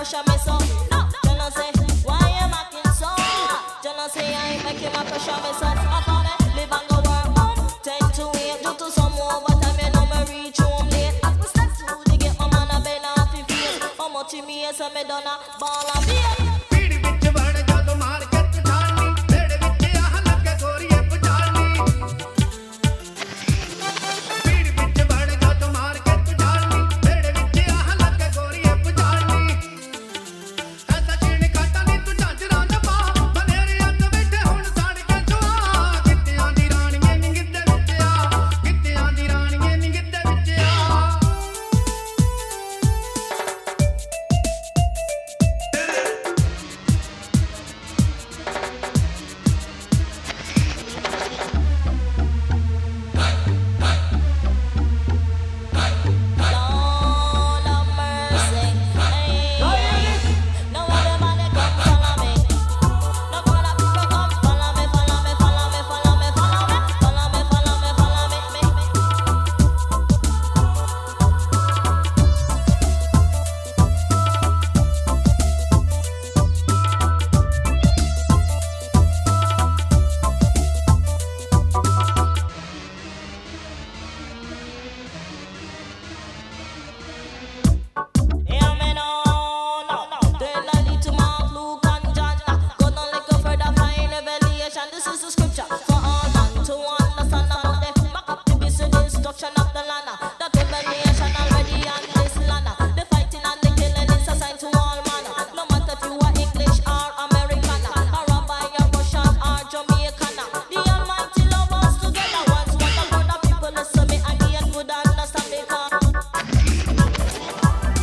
pressure me so. No, you know say, why you acting so? You know say I ain't making my pressure me so. I thought me live and go work home. 10 to 8, due to some overtime, you know me reach home late. As me step through to get my man a bend off his face. How much in me so me done a ball and beat.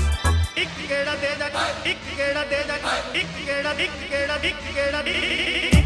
Ik geda